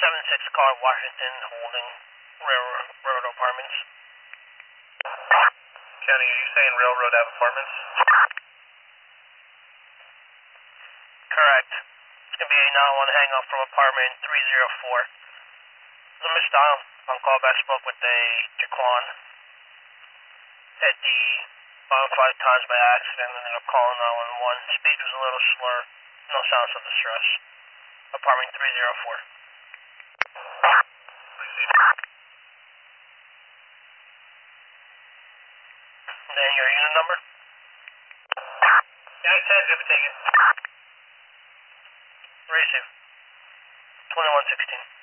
7-6 car, Washington, holding Railroad Apartments. County, are you saying Railroad Ave Apartments? Correct. It's going to be a 911 hang up from apartment 304. Limit style, on callback spoke with a Jaquan. Hit the bottom 5 times by accident and ended up calling 911. Speech was a little slur, no signs of distress. Apartment 304. And then your unit number? Yeah, 10, good to take it. Receive. 2116.